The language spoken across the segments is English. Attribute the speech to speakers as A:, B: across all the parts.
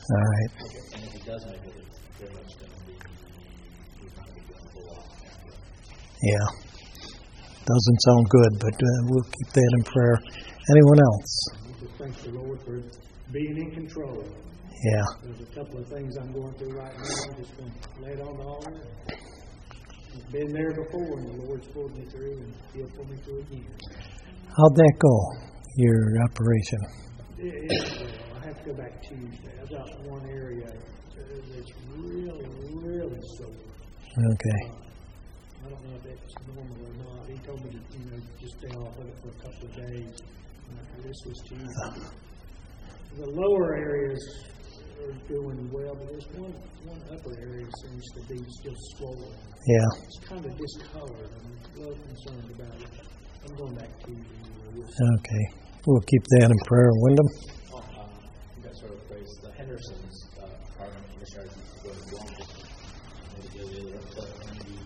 A: All right.
B: And if he does make it, it's very much going to be, he's not going to be doing a whole lot after that.
A: Yeah. Doesn't sound good, but we'll keep that in prayer. Anyone else?
C: Thank the Lord for being in control.
A: Yeah.
C: There's a couple of things I'm going through right now. I'm just going to lay it on the altar. I've been there before, and the Lord's pulled me through, and He'll pull me through again.
A: How'd that go, your operation?
C: I have to go back Tuesday. I've got one area that's really, really sore.
A: Okay.
C: I don't know if that's normal or not. He told me to, just stay off of it for a couple of days. This was Tuesday. The lower areas are doing well, but this one upper area seems to be still swollen.
A: Yeah.
C: It's kind of discolored. I'm a little concerned about it. I'm going back Tuesday.
A: Okay. We'll keep that in prayer. Wyndham?
B: You got sort of phrase, the Hendersons are missionaries to go to Guam. Maybe they're up to maybe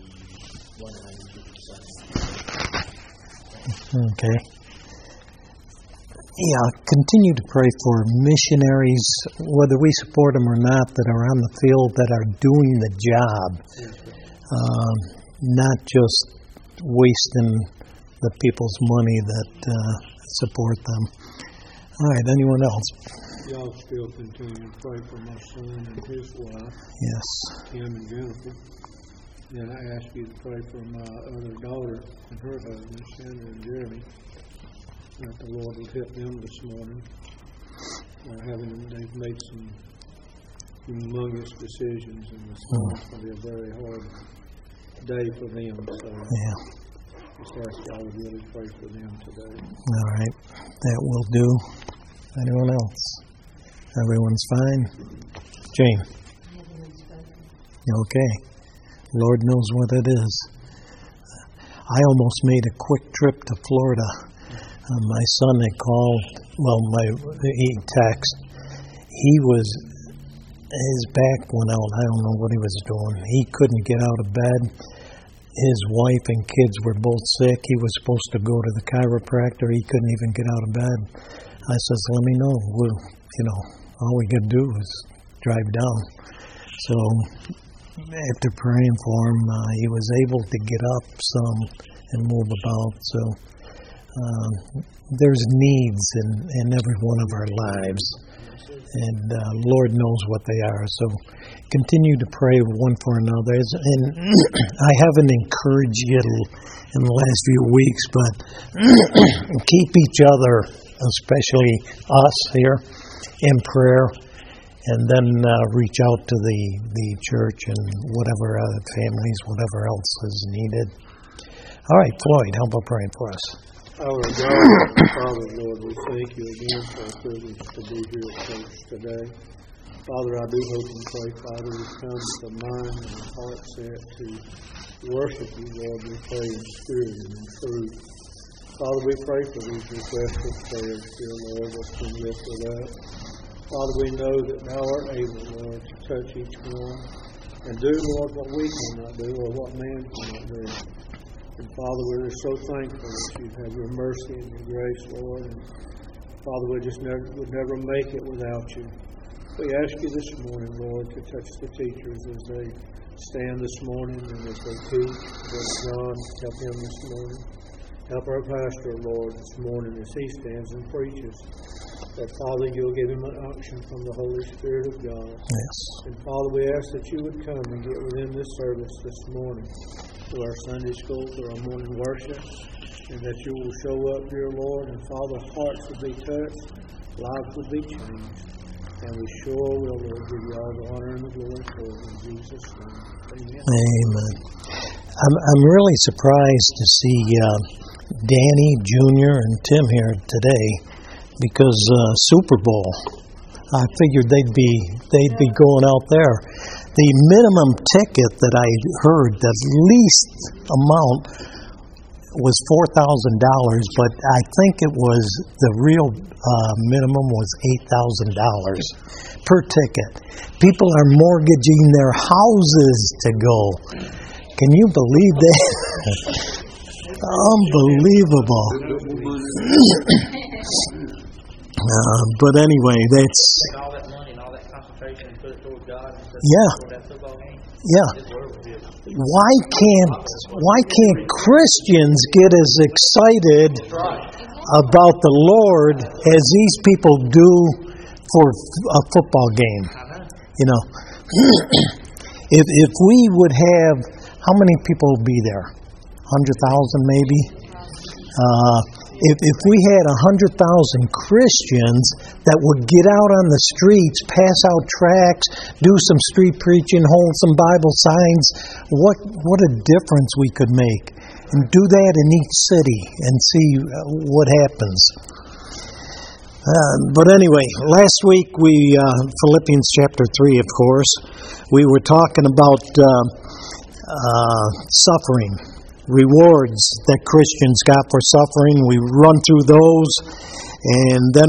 B: 192%.
A: Okay. Yeah, continue to pray for missionaries, whether we support them or not, that are on the field, that are doing the job, not just wasting the people's money that support them. All right, anyone else?
D: Y'all still continue to pray for my son and his wife,
A: Yes.
D: Kim and Jennifer. Then I ask you to pray for my other daughter and her husband, Sandra and Jeremy, that the Lord will help them this morning. They've made some humongous decisions, and it's going to be a very hard day for them. So just ask y'all to really pray for them today.
A: All right, that will do. Anyone else? Everyone's fine? Jane? Okay. Lord knows what it is. I almost made a quick trip to Florida. My son had called, he texted. His back went out. I don't know what he was doing. He couldn't get out of bed. His wife and kids were both sick. He was supposed to go to the chiropractor. He couldn't even get out of bed. I says, let me know. All we could do is drive down. So after praying for him, he was able to get up some and move about. So there's needs in every one of our lives, and Lord knows what they are. So continue to pray one for another. And I haven't encouraged you in the last few weeks, but keep each other, especially us here, in prayer. And then reach out to the church and whatever other families, whatever else is needed. All right, Floyd, how about praying for us?
D: Our God, Father, Lord, we thank you again for our privilege to be here at church today. Father, I do hope and pray, Father, we come with a mind and a heart set to worship you, Lord. We pray in spirit and in truth. Father, we pray for these requested prayers, dear Lord, that's been lifted up. Father, we know that thou art able, Lord, to touch each one and do, Lord, what we cannot do or what man cannot do. And Father, we're just so thankful that you have your mercy and your grace, Lord. And Father, we just would never make it without you. We ask you this morning, Lord, to touch the teachers as they stand this morning and as they teach. Brother John, help him this morning. Help our pastor, Lord, this morning as he stands and preaches. That, Father, you'll give him an unction from the Holy Spirit of God.
A: Yes.
D: And, Father, we ask that you would come and get within this service this morning to our Sunday school, to our morning worship, and that you will show up, dear Lord, and, Father, hearts would be touched, lives would be changed. And we sure will, Lord, give you all the honor and the glory for it in Jesus' name. Amen.
A: Amen. I'm really surprised to see Danny Jr. and Tim here today, because Super Bowl, I figured they'd be going out there. The minimum ticket that I heard, the least amount, was $4,000, but I think it was the real minimum was $8,000 per ticket. People are mortgaging their houses to go. Can you believe that? Unbelievable.
B: All
A: But anyway,
B: that money and all that
A: Yeah. Yeah. Why can't Christians get as excited about the Lord as these people do for a football game? You know, if we would have, how many people would be there? 100,000 maybe? If we had 100,000 Christians that would get out on the streets, pass out tracts, do some street preaching, hold some Bible signs, what a difference we could make. And do that in each city and see what happens. But anyway, last week Philippians chapter 3, of course, we were talking about suffering. Rewards that Christians got for suffering. We run through those, and then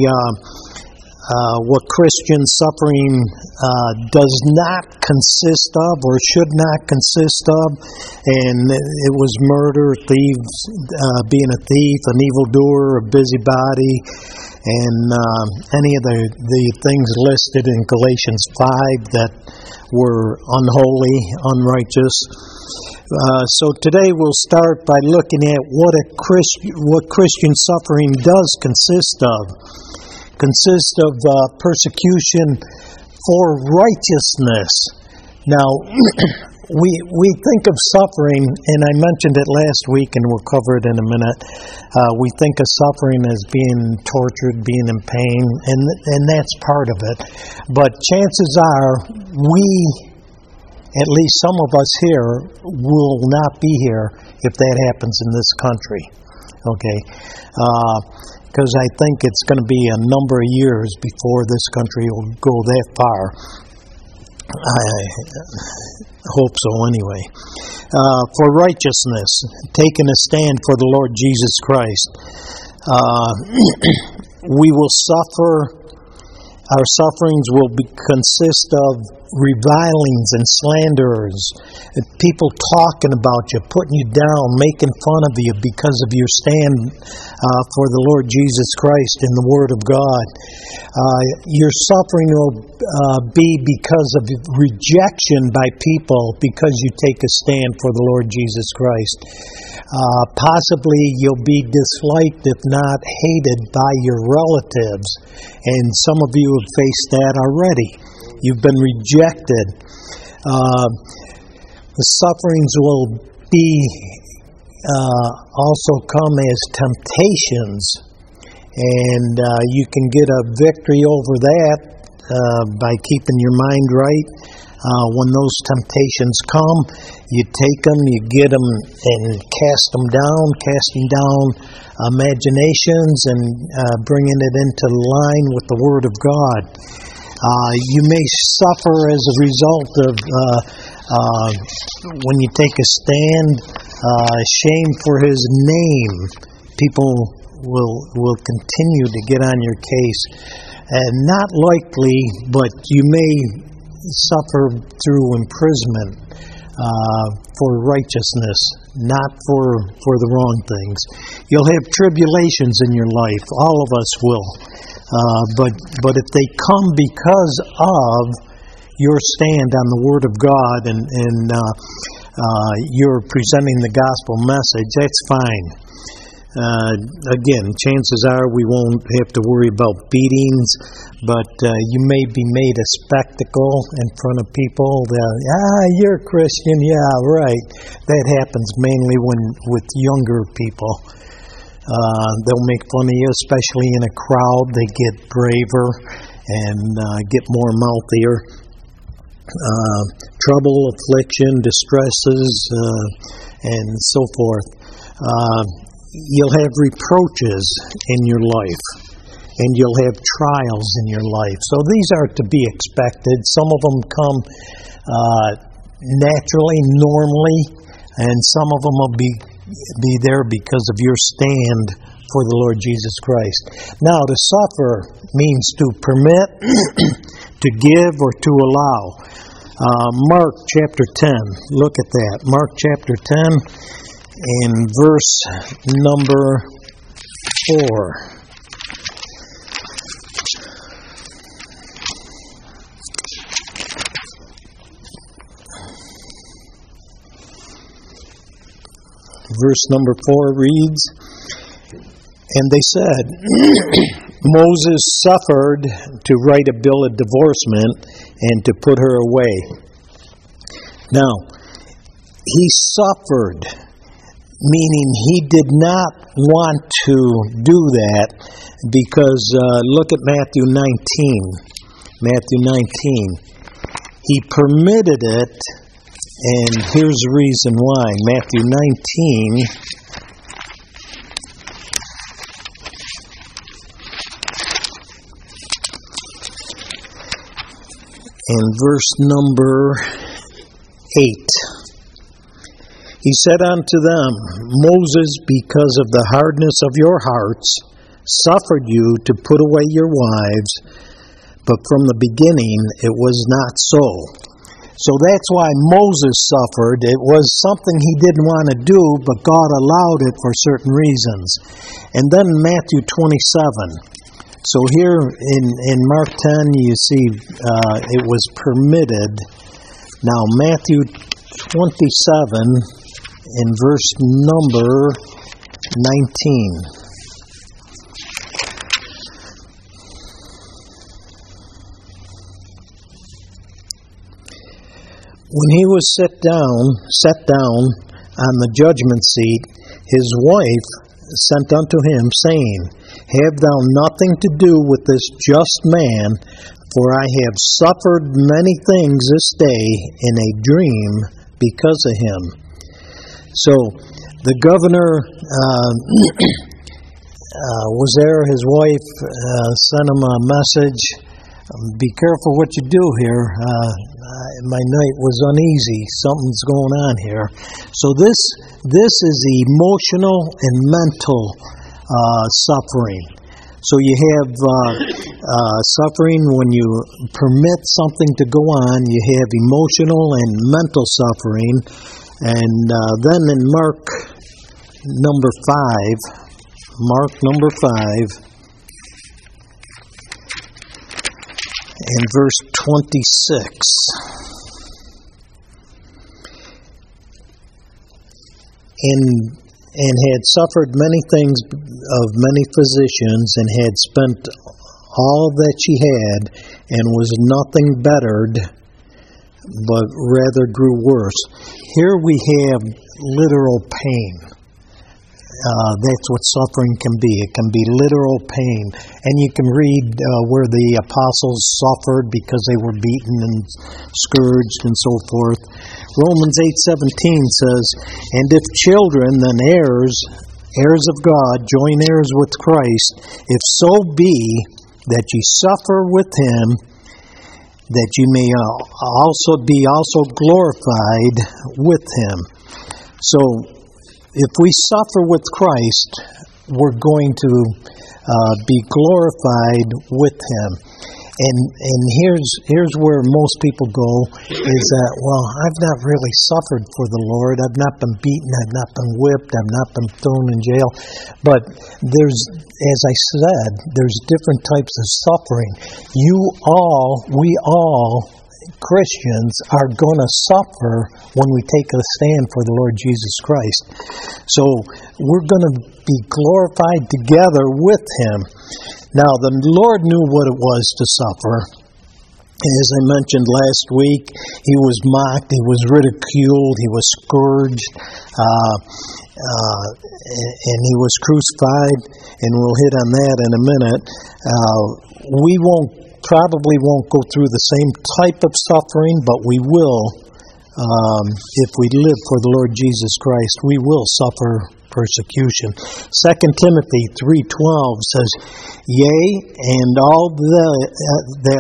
A: what Christian suffering does not consist of or should not consist of, and it was murder, thieves, being a thief, an evildoer, a busybody, and any of the things listed in Galatians 5 that were unholy, unrighteous. So today we'll start by looking at what Christian suffering does consist of. Consists of persecution for righteousness. Now, we think of suffering, and I mentioned it last week, and we'll cover it in a minute. We think of suffering as being tortured, being in pain, and that's part of it. But chances are at least some of us here will not be here if that happens in this country. Okay? Because I think it's going to be a number of years before this country will go that far. I hope so anyway. For righteousness, taking a stand for the Lord Jesus Christ. We will suffer. Our sufferings will consist of revilings and slanders, people talking about you, putting you down, making fun of you because of your stand for the Lord Jesus Christ in the Word of God. Your suffering will be because of rejection by people because you take a stand for the Lord Jesus Christ. Possibly you'll be disliked, if not hated, by your relatives, and some of you have faced that already. You've been rejected. The sufferings will be also come as temptations, and you can get a victory over that by keeping your mind right. When those temptations come, you take them, you get them, and casting down imaginations and bringing it into line with the Word of God. You may suffer as a result of when you take a stand, shame for His name. People will continue to get on your case. Not likely, but you may suffer through imprisonment for righteousness, not for the wrong things. You'll have tribulations in your life. All of us will. But if they come because of your stand on the Word of God and you're presenting the gospel message, that's fine. Again, chances are we won't have to worry about beatings, but you may be made a spectacle in front of people. You're a Christian, yeah, right. That happens mainly with younger people. They'll make fun of you, especially in a crowd. They get braver and get more mouthier. Trouble, affliction, distresses, and so forth. You'll have reproaches in your life, and you'll have trials in your life. So these are to be expected. Some of them come naturally, normally, and some of them will be there because of your stand for the Lord Jesus Christ. Now, to suffer means to permit, to give, or to allow. Mark chapter 10, look at that. Mark chapter 10 and verse number 4. verse number 4 reads, "And they said, Moses suffered to write a bill of divorcement and to put her away." Now, he suffered, meaning he did not want to do that because look at Matthew 19. Matthew 19. He permitted it, and here's the reason why. Matthew 19, and verse number 8. He said unto them, "Moses, because of the hardness of your hearts, suffered you to put away your wives, but from the beginning it was not so." So that's why Moses suffered. It was something he didn't want to do, but God allowed it for certain reasons. And then Matthew 27. So here in Mark 10, you see it was permitted. Now Matthew 27 in verse number 19. When he was set down on the judgment seat, his wife sent unto him, saying, "Have thou nothing to do with this just man, for I have suffered many things this day in a dream because of him." So the governor was there. His wife sent him a message. "Be careful what you do here. My night was uneasy. Something's going on here." So this is emotional and mental suffering. So you have suffering when you permit something to go on. You have emotional and mental suffering. And then in Mark number 5, in verse 26. And had suffered many things of many physicians, and had spent all that she had, and was nothing bettered, but rather grew worse. Here we have literal pain. That's what suffering can be. It can be literal pain. And you can read where the apostles suffered because they were beaten and scourged and so forth. Romans 8:17 says, "And if children, then heirs of God, joint heirs with Christ, if so be that ye suffer with him, that ye may also be glorified with him." So, if we suffer with Christ, we're going to be glorified with him. And here's where most people go, is that, well, I've not really suffered for the Lord. I've not been beaten. I've not been whipped. I've not been thrown in jail. But as I said, there's different types of suffering. We all, Christians, are going to suffer when we take a stand for the Lord Jesus Christ. So we're going to be glorified together with him. Now, the Lord knew what it was to suffer. As I mentioned last week, he was mocked, he was ridiculed, he was scourged, and he was crucified, and we'll hit on that in a minute. We probably won't go through the same type of suffering, but we will, if we live for the Lord Jesus Christ, we will suffer persecution. 2 Timothy 3:12 says, "Yea, and all that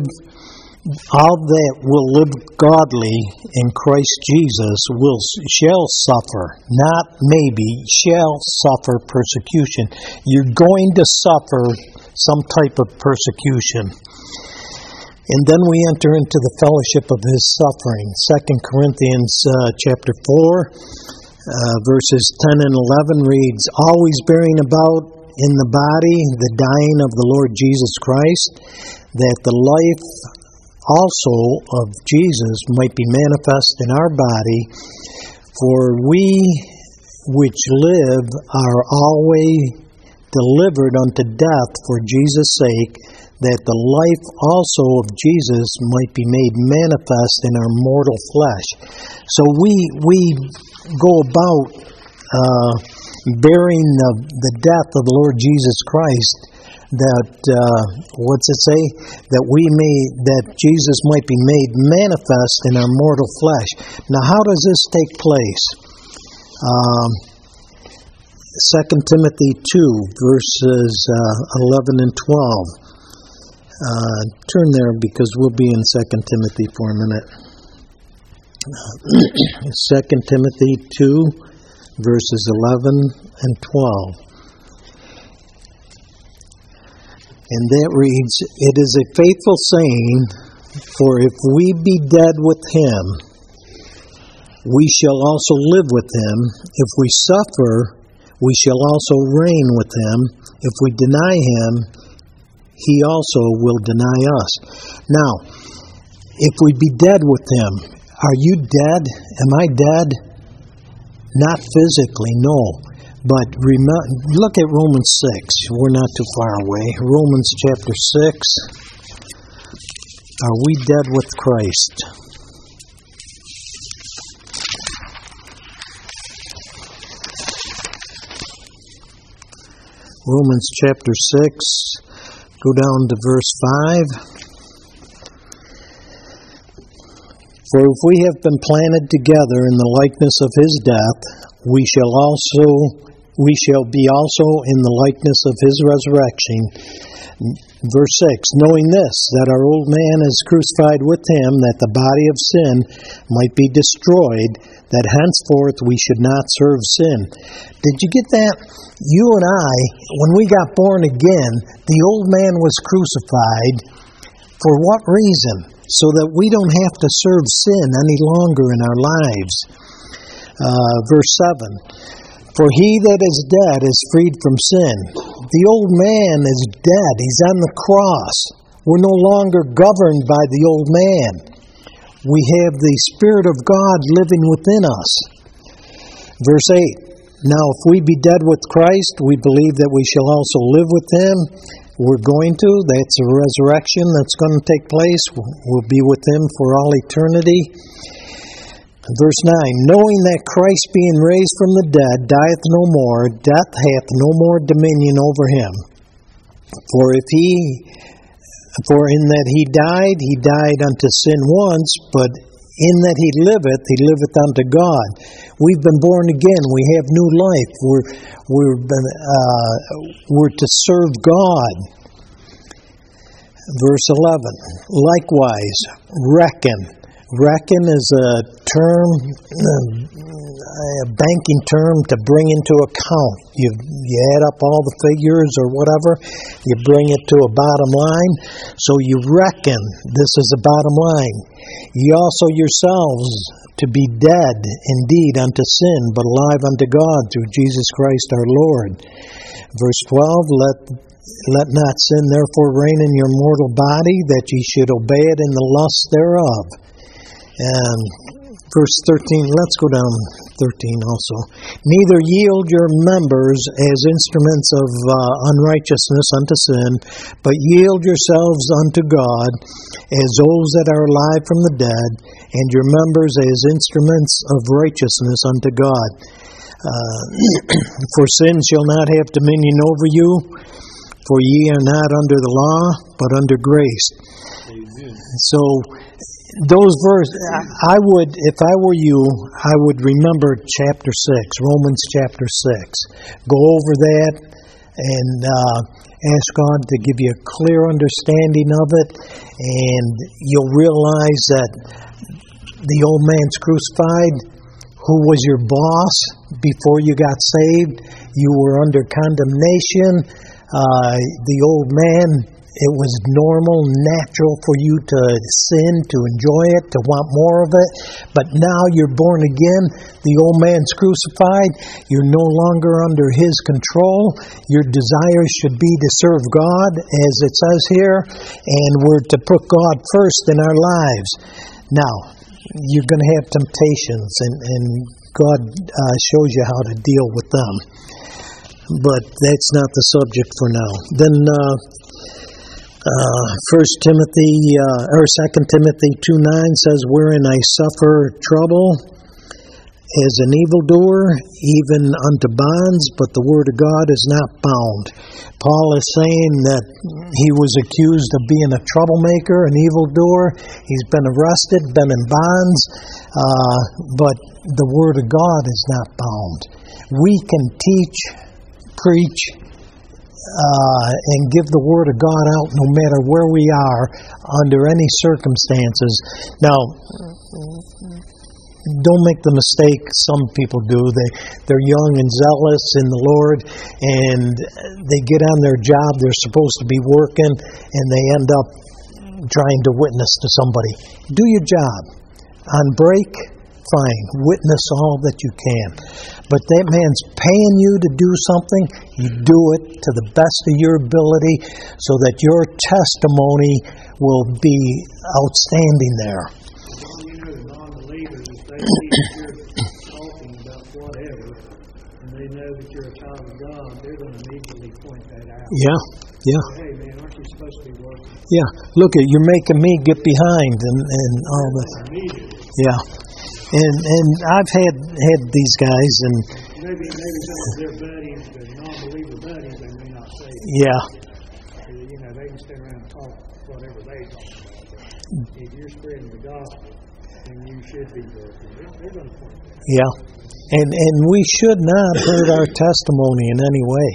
A: will live godly in Christ Jesus shall suffer," not maybe, shall suffer persecution. You're going to suffer some type of persecution. And then we enter into the fellowship of his suffering. 2 Corinthians chapter 4, verses 10 and 11 reads, "Always bearing about in the body the dying of the Lord Jesus Christ, that the life also of Jesus might be manifest in our body. For we which live are always delivered unto death for Jesus' sake, that the life also of Jesus might be made manifest in our mortal flesh. So we go about bearing the death of the Lord Jesus Christ, that what's it say? That Jesus might be made manifest in our mortal flesh. Now, how does this take place? 2 Timothy 2, verses 11 and 12. Turn there because we'll be in 2 Timothy for a minute. 2 Timothy 2, verses 11 and 12. And that reads, "It is a faithful saying, for if we be dead with him, we shall also live with him. If we suffer, we shall also reign with him. If we deny him, he also will deny us." Now, if we be dead with him, are you dead? Am I dead? Not physically, no. But look at Romans 6. We're not too far away. Romans chapter 6. Are we dead with Christ? Romans chapter 6. Go down to verse 5. "For if we have been planted together in the likeness of his death, we shall be also in the likeness of his resurrection." Verse 6, "Knowing this, that our old man is crucified with him, that the body of sin might be destroyed, that henceforth we should not serve sin." Did you get that? You and I, when we got born again, the old man was crucified. For what reason? So that we don't have to serve sin any longer in our lives. Verse 7, "For he that is dead is freed from sin." The old man is dead. He's on the cross. We're no longer governed by the old man. We have the Spirit of God living within us. Verse 8, "Now if we be dead with Christ, we believe that we shall also live with him." We're going to. That's a resurrection that's going to take place. We'll be with him for all eternity. Verse 9, "Knowing that Christ being raised from the dead dieth no more, death hath no more dominion over him. For in that he died unto sin once, but in that he liveth unto God." We've been born again. We have new life. We're to serve God. Verse 11, "Likewise, reckon." Reckon is a term, a banking term to bring into account. You add up all the figures or whatever, you bring it to a bottom line. So you reckon, this is the bottom line. "Ye also yourselves to be dead indeed unto sin, but alive unto God through Jesus Christ our Lord." Verse 12, Let not sin therefore reign in your mortal body, that ye should obey it in the lust thereof. And verse 13, let's go down 13 also. "Neither yield your members as instruments of unrighteousness unto sin, but yield yourselves unto God as those that are alive from the dead, and your members as instruments of righteousness unto God. For sin shall not have dominion over you, for ye are not under the law, but under grace." Amen. So those verses, if I were you, I would remember chapter 6, Romans chapter 6. Go over that and ask God to give you a clear understanding of it, and you'll realize that the old man's crucified. Who was your boss before you got saved? You were under condemnation. The old man, it was normal, natural for you to sin, to enjoy it, to want more of it. But now you're born again. The old man's crucified. You're no longer under his control. Your desires should be to serve God, as it says here, and we're to put God first in our lives. Now, you're going to have temptations, and God shows you how to deal with them. But that's not the subject for now. Then 2 Timothy 2:9 says, "Wherein I suffer trouble as an evildoer, even unto bonds, but the word of God is not bound." Paul is saying that he was accused of being a troublemaker, an evildoer. He's been arrested, been in bonds, but the word of God is not bound. We can teach, preach, and give the word of God out no matter where we are, under any circumstances. Now, don't make the mistake some people do. They're young and zealous in the Lord, and they get on their job. They're supposed to be working, and they end up trying to witness to somebody. Do your job. On break, fine. Witness all that you can. But that man's paying you to do something. You do it to the best of your ability so that your testimony will be outstanding there.
C: They see that you're talking about whatever, and they know that you're a child of God, they're going to immediately point that out.
A: Yeah.
C: Hey, man, aren't you supposed to be working?
A: Yeah. Look, you're making me get behind and all that. Yeah. And I've had these guys, and
C: maybe some of their buddies, the non-believer buddies, they may not say that.
A: Yeah.
C: They can stand around and talk whatever they talk about. If you're spreading the gospel, and you should be working, they're going to point that out.
A: Yeah. And we should not hurt our testimony in any way.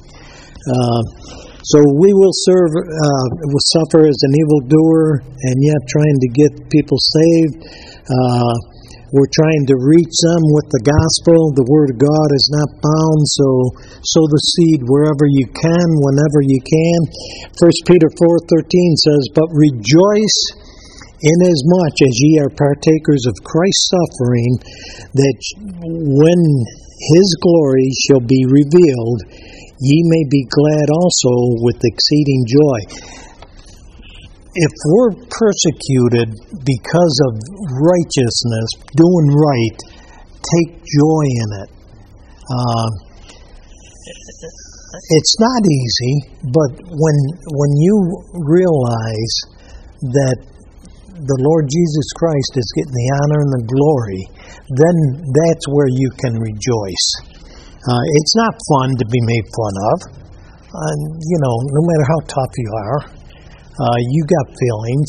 A: So we will suffer as an evildoer, and yet trying to get people saved. We're trying to reach them with the gospel. The word of God is not bound, so sow the seed wherever you can, whenever you can. 1 Peter 4:13 says, "But rejoice inasmuch as ye are partakers of Christ's suffering, that when his glory shall be revealed, ye may be glad also with exceeding joy." If we're persecuted because of righteousness, doing right, take joy in it. It's not easy, but when you realize that the Lord Jesus Christ is getting the honor and the glory, then that's where you can rejoice. It's not fun to be made fun of. No matter how tough you are, you got feelings,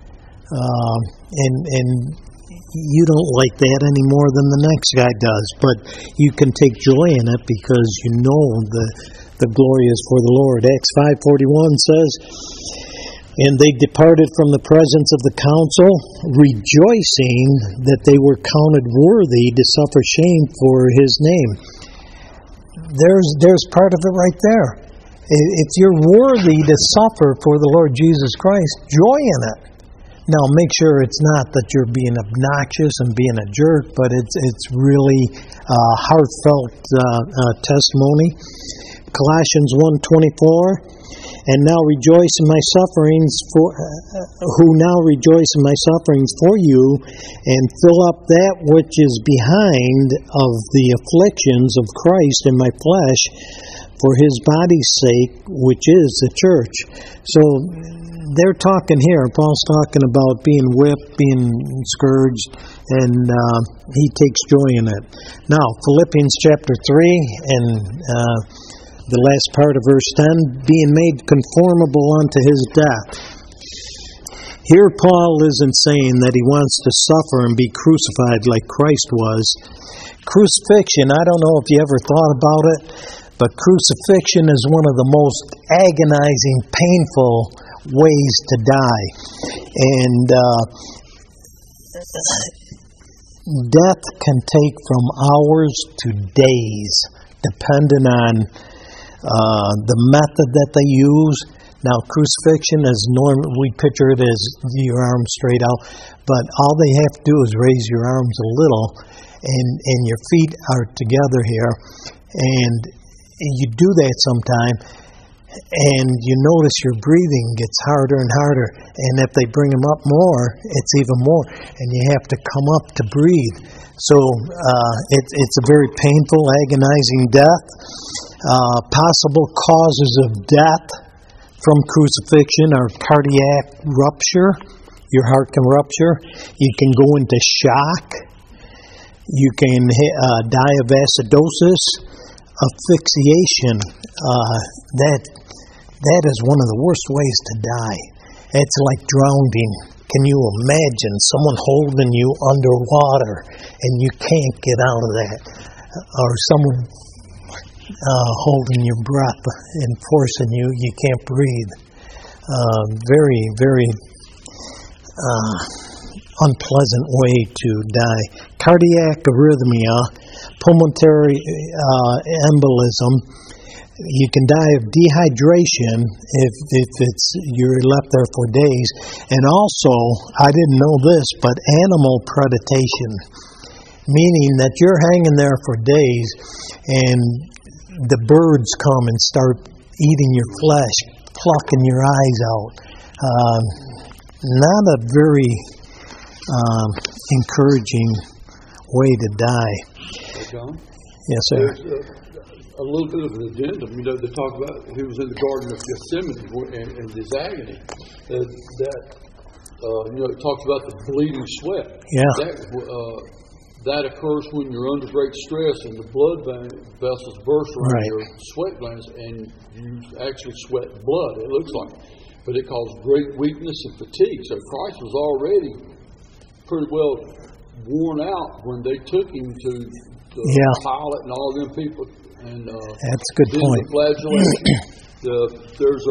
A: and you don't like that any more than the next guy does. But you can take joy in it because you know the glory is for the Lord. Acts 5:41 says, "And they departed from the presence of the council, rejoicing that they were counted worthy to suffer shame for his name." There's part of it right there. If you're worthy to suffer for the Lord Jesus Christ, joy in it. Now, make sure it's not that you're being obnoxious and being a jerk, but it's really heartfelt testimony. Colossians 1:24. "And now rejoice in my sufferings who now rejoice in my sufferings for you, and fill up that which is behind of the afflictions of Christ in my flesh, for his body's sake, which is the church." So they're talking here. Paul's talking about being whipped, being scourged, and he takes joy in it. Now, Philippians chapter 3 and the last part of verse 10, "being made conformable unto his death." Here Paul isn't saying that he wants to suffer and be crucified like Christ was. Crucifixion, I don't know if you ever thought about it, but crucifixion is one of the most agonizing, painful ways to die. And death can take from hours to days, depending on the method that they use. Now, crucifixion is normal. We picture it as your arms straight out, but all they have to do is raise your arms a little, and your feet are together here, and you do that sometime, and you notice your breathing gets harder and harder, and if they bring them up more, it's even more, and you have to come up to breathe. So it's a very painful, agonizing death. Possible causes of death from crucifixion are cardiac rupture. Your heart can rupture. You can go into shock. You can die of acidosis, asphyxiation. That is one of the worst ways to die. It's like drowning. Can you imagine someone holding you underwater and you can't get out of that? Or someone holding your breath and forcing you can't breathe. Very, very unpleasant way to die. Cardiac arrhythmia, pulmonary embolism. You can die of dehydration if you're left there for days. And also, I didn't know this, but animal predation, meaning that you're hanging there for days and the birds come and start eating your flesh, plucking your eyes out. Not a very encouraging way to die.
E: Hey, John?
A: Yes, sir.
E: There's a little bit of an addendum. They talk about he was in the Garden of Gethsemane and his agony. It talks about the bleeding sweat.
A: Yeah.
E: That occurs when you're under great stress and the blood vessels burst around your sweat glands and you actually sweat blood, it looks like. But it causes great weakness and fatigue. So Christ was already pretty well worn out when they took him to the Pilate and all them people. And
A: that's a good point.
E: The flagellation. There's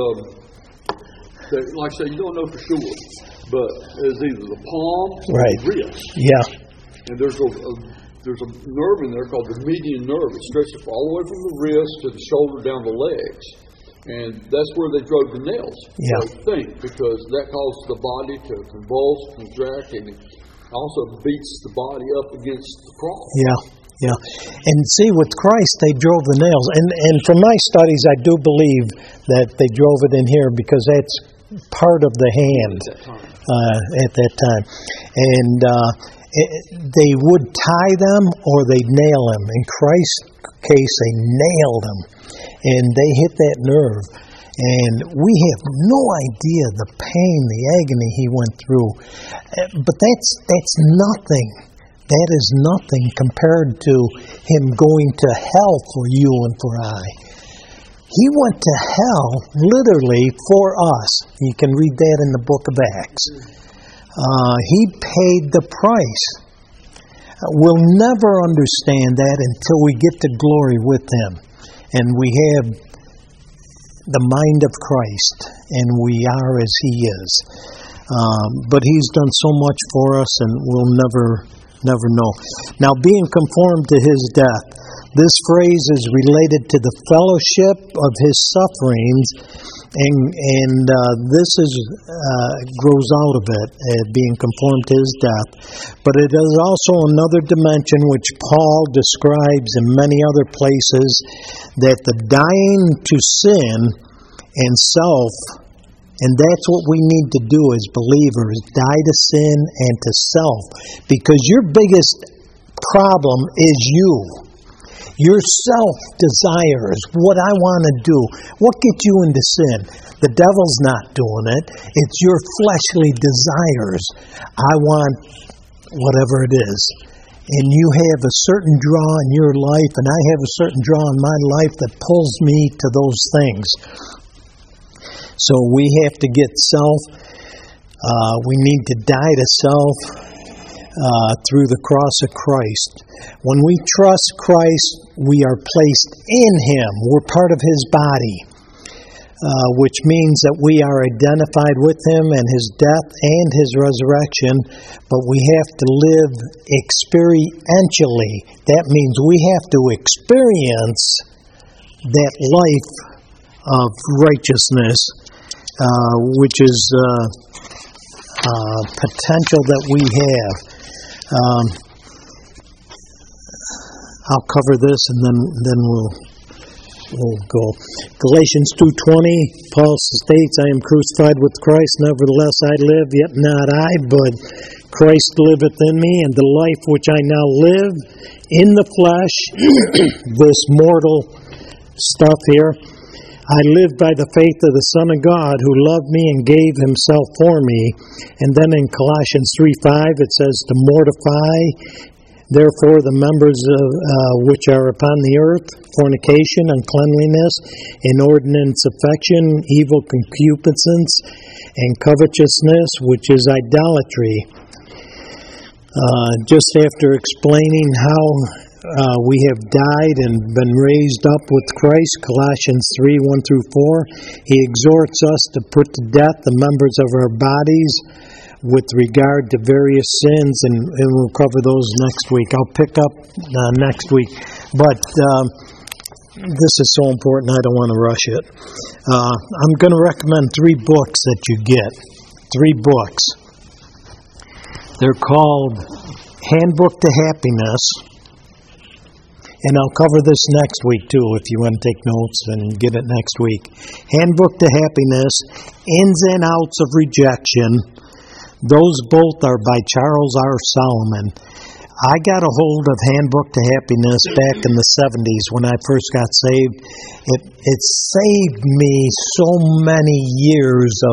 E: like I say, you don't know for sure, but it's either the palm or the wrist.
A: Yeah.
E: And there's a nerve in there called the median nerve. It stretches all the way from the wrist to the shoulder down the legs. And that's where they drove the nails.
A: Yeah.
E: I think, because that causes the body to convulse, contract, and it also beats the body up against the cross.
A: Yeah. And see, with Christ, they drove the nails. And from my studies, I do believe that they drove it in here because that's part of the hand at that time. And they would tie them or they'd nail them. In Christ's case, they nailed them. And they hit that nerve. And we have no idea the pain, the agony he went through. But that's nothing. That is nothing compared to him going to hell for you and for I. He went to hell literally for us. You can read that in the book of Acts. He paid the price. We'll never understand that until we get to glory with him. And we have the mind of Christ, and we are as he is. But he's done so much for us, and we'll never know. Now, being conformed to his death. This phrase is related to the fellowship of his sufferings, and this grows out of it, being conformed to his death. But it is also another dimension which Paul describes in many other places, that the dying to sin and self. And that's what we need to do as believers, die to sin and to self. Because your biggest problem is you. Your self-desires, what I want to do. What gets you into sin? The devil's not doing it. It's your fleshly desires. I want whatever it is. And you have a certain draw in your life, and I have a certain draw in my life that pulls me to those things. So we have to get self. We need to die to self through the cross of Christ. When we trust Christ, we are placed in him. We're part of his body, which means that we are identified with him and his death and his resurrection, but we have to live experientially. That means we have to experience that life of righteousness, which is potential that we have. I'll cover this and then we'll we'll go. Galatians 2:20, Paul states, I am crucified with Christ, nevertheless I live, yet not I, but Christ liveth in me, and the life which I now live in the flesh, this mortal stuff here, I live by the faith of the Son of God, who loved me and gave himself for me. And then in Colossians 3:5 it says, to mortify, therefore, the members of which are upon the earth, fornication, uncleanliness, inordinate affection, evil concupiscence, and covetousness, which is idolatry. Just after explaining how we have died and been raised up with Christ, Colossians 3:1-4, he exhorts us to put to death the members of our bodies with regard to various sins, and we'll cover those next week. I'll pick up next week, but this is so important I don't want to rush it. I'm going to recommend 3 books that you get. 3 books. They're called Handbook to Happiness, and I'll cover this next week too if you want to take notes and get it next week. Handbook to Happiness, Ins and Outs of Rejection. Those both are by Charles R. Solomon. I got a hold of Handbook to Happiness back in the 70s when I first got saved. It saved me so many years of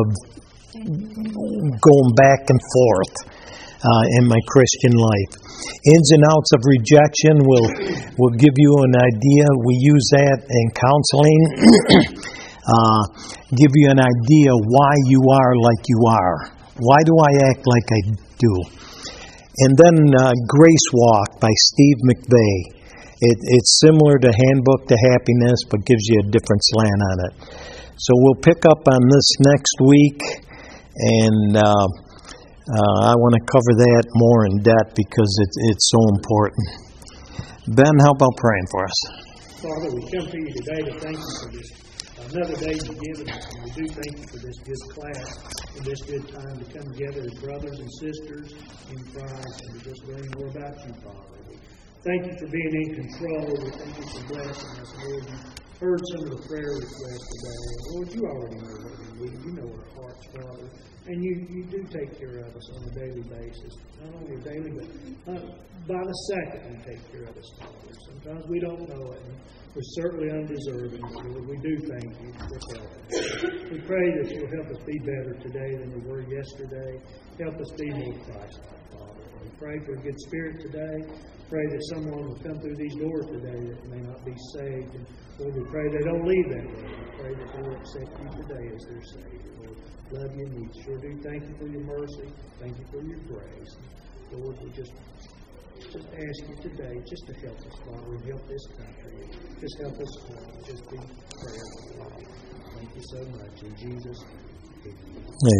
A: going back and forth in my Christian life. Ins and Outs of Rejection will give you an idea. We use that in counseling. Give you an idea why you are like you are. Why do I act like I do? And then Grace Walk by Steve McVey. It's similar to Handbook to Happiness, but gives you a different slant on it. So we'll pick up on this next week, and I want to cover that more in depth because it's so important. Ben, how about praying for us?
C: Father, we come to you today to thank you for this another day you've given us, and we do thank you for this good class and this good time to come together as brothers and sisters in Christ and to just learn more about you, Father. We thank you for being in control. We thank you for blessing us, Lord. You heard some of the prayer requests today. Lord, you already know what we need. You know our hearts, Father. And you do take care of us on a daily basis. Not only daily, but by the second you take care of us, Father. Sometimes we don't know it. We're certainly undeserving, Lord. We do thank you for helping. We pray that you'll help us be better today than we were yesterday. Help us be more Christ-like, Father. We pray for a good spirit today. Pray that someone will come through these doors today that may not be saved. And Lord, we pray they don't leave that way. We pray that they will accept you today as their Savior. Lord, love you and we sure do. Thank you for your mercy. Thank you for your grace. And Lord, we just ask you today just to help us, Father, and help this country. Just help us just be prayerful. Thank you so much. In Jesus' name.